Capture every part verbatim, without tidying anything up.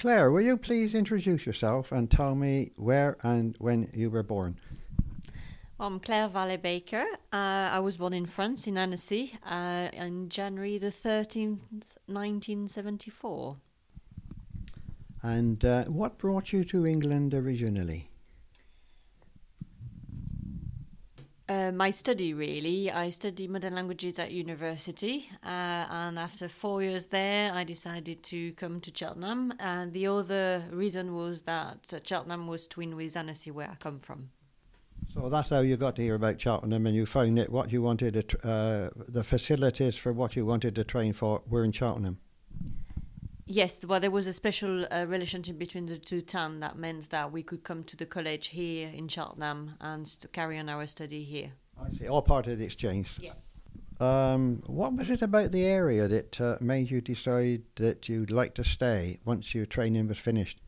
Claire, will you please introduce yourself and tell me where and when you were born? I'm Claire Vallée-Baker. Uh, I was born in France, in Annecy, uh, on January the thirteenth, nineteen seventy-four. And uh, what brought you to England originally? Uh, my study, really. I studied modern languages at university, uh, and after four years there, I decided to come to Cheltenham. And the other reason was that uh, Cheltenham was twinned with Annecy, where I come from. So that's how you got to hear about Cheltenham, and you found that what you wanted, to tr- uh, the facilities for what you wanted to train for were in Cheltenham. Yes, well, there was a special uh, relationship between the two towns that meant that we could come to the college here in Cheltenham and st- carry on our study here. I see, all part of the exchange. Yeah. Um, what was it about the area that uh, made you decide that you'd like to stay once your training was finished?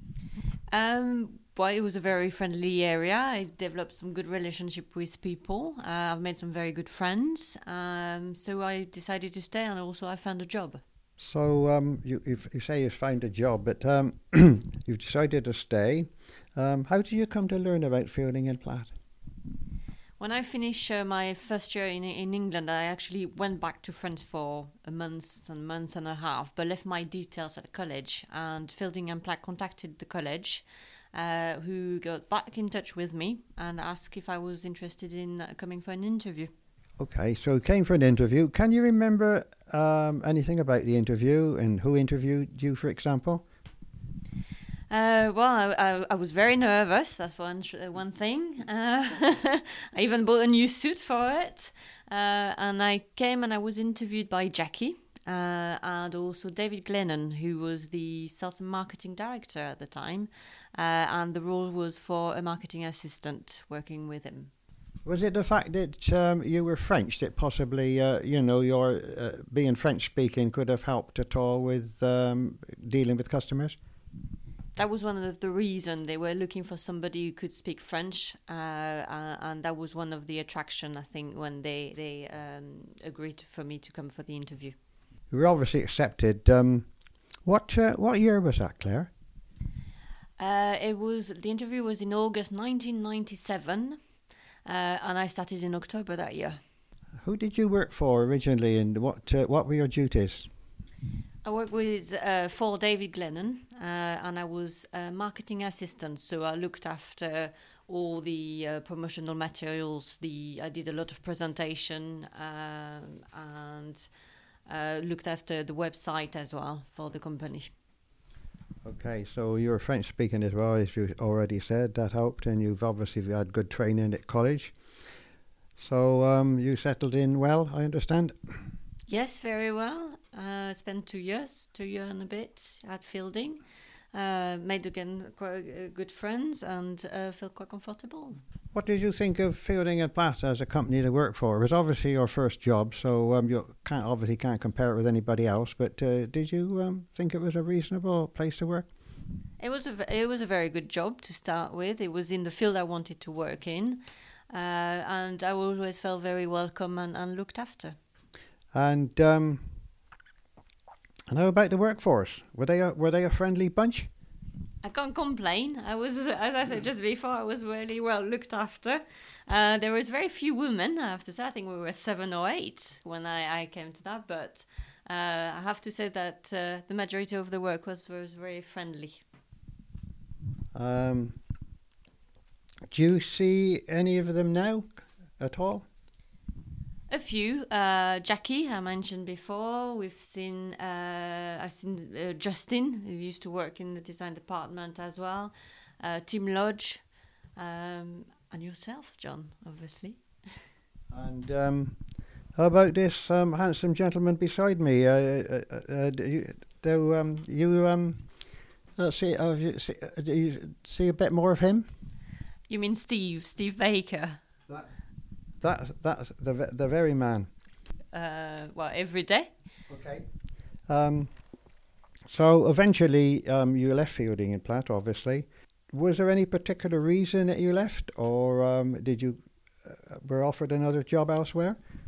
Um, well, it was a very friendly area. I developed some good relationship with people. Uh, I've made some very good friends. Um, so I decided to stay, and also I found a job. So um, you, you say you've found a job, but um, you've decided to stay. Um, how did you come to learn about Fielding and Platt? When I finished uh, my first year in in England, I actually went back to France for a month and months and a half, but left my details at the college. And Fielding and Platt contacted the college, uh, who got back in touch with me and asked if I was interested in uh, coming for an interview. Okay, so you came for an interview. Can you remember um, anything about the interview and who interviewed you, for example? Uh, well, I, I, I was very nervous. That's one one thing. Uh, I even bought a new suit for it. Uh, and I came and I was interviewed by Jackie uh, and also David Glennon, who was the sales and marketing director at the time. Uh, and the role was for a marketing assistant working with him. Was it the fact that um, you were French that possibly, uh, you know, your uh, being French-speaking could have helped at all with um, dealing with customers? That was one of the reasons they were looking for somebody who could speak French, uh, uh, and that was one of the attraction, I think, when they they um, agreed for me to come for the interview. You were obviously accepted. Um, what uh, what year was that, Claire? Uh, it was the interview was in August nineteen ninety-seven. Uh, and I started in October that year. Who did you work for originally, and what uh, what were your duties? I worked with uh, for David Glennon, uh, and I was a marketing assistant. So I looked after all the uh, promotional materials. The I did a lot of presentation um, and uh, looked after the website as well for the company. Okay, so you're French speaking as well, as you already said. That helped, and you've obviously had good training at college. So um, you settled in well, I understand? Yes, very well. I uh, spent two years, two years and a bit at Fielding. Uh, made again quite uh, good friends and uh, felt quite comfortable. What did you think of Fielding and Platt as a company to work for? It was obviously your first job, so um, you can't obviously can't compare it with anybody else. But uh, did you um, think it was a reasonable place to work? It was a it was a very good job to start with. It was in the field I wanted to work in, uh, and I always felt very welcome and, and looked after. And um, and how about the workforce? Were they a, were they a friendly bunch? I can't complain. I was, as I said just before, I was really well looked after. Uh, there was very few women, I have to say. I think we were seven or eight when I, I came to that. But uh, I have to say that uh, the majority of the work was, was very friendly. Um, do you see any of them now at all? A few. Uh, Jackie, I mentioned before. We've seen, uh, I've seen uh, Justin, who used to work in the design department as well. Uh, Tim Lodge, um, and yourself, John, obviously. And um, how about this um, handsome gentleman beside me? Uh, uh, uh, do you, do, um, you um, uh, see, uh, you see, uh, do you see a bit more of him? You mean Steve, Steve Baker? That. That that's the the very man. Uh, well, every day. Okay. Um, so eventually, um, you left Fielding and Platt. Obviously, was there any particular reason that you left, or um, did you uh, were offered another job elsewhere?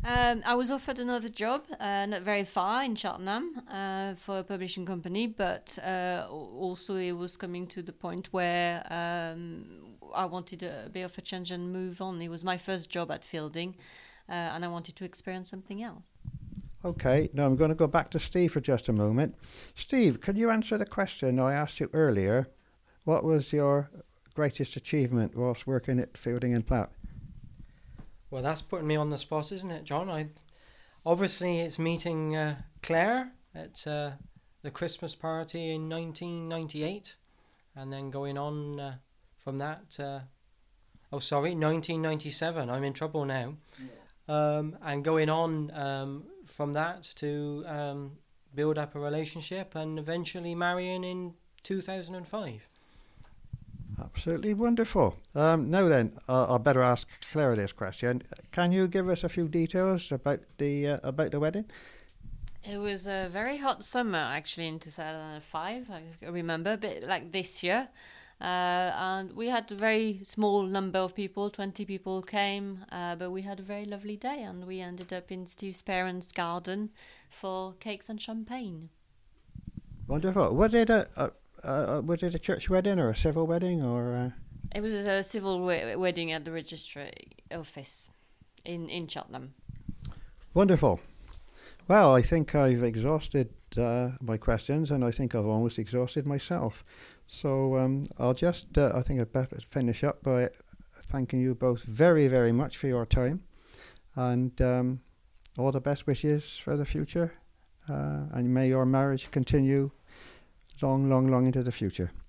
Um, I was offered another job, uh, not very far in Cheltenham, uh, for a publishing company, but uh, also it was coming to the point where um, I wanted a bit of a change and move on. It was my first job at Fielding, uh, and I wanted to experience something else. Okay, now I'm going to go back to Steve for just a moment. Steve, could you answer the question I asked you earlier? What was your greatest achievement whilst working at Fielding and Platt? Well, that's putting me on the spot, isn't it, John? I obviously it's meeting uh, Claire at uh, the Christmas party in nineteen ninety-eight, and then going on uh, from that. Uh, oh, sorry, nineteen ninety-seven. I'm in trouble now. Yeah. Um, and going on um, from that to um, build up a relationship and eventually marrying in two thousand five. Absolutely wonderful. Um, now then, uh, I better ask Claire this question. Can you give us a few details about the uh, about the wedding? It was a very hot summer, actually, in two thousand five. I remember, a bit like this year. Uh, and we had a very small number of people, twenty people came, uh, but we had a very lovely day, and we ended up in Steve's parents' garden for cakes and champagne. Wonderful. Was it a, a uh, was it a church wedding or a civil wedding or? Uh... It was a civil we- wedding at the registry office in in Cheltenham. Wonderful. Well, I think I've exhausted uh, my questions, and I think I've almost exhausted myself. So um, I'll just, uh, I think I'd better finish up by thanking you both very, very much for your time, and um, all the best wishes for the future, uh, and may your marriage continue long, long, long into the future.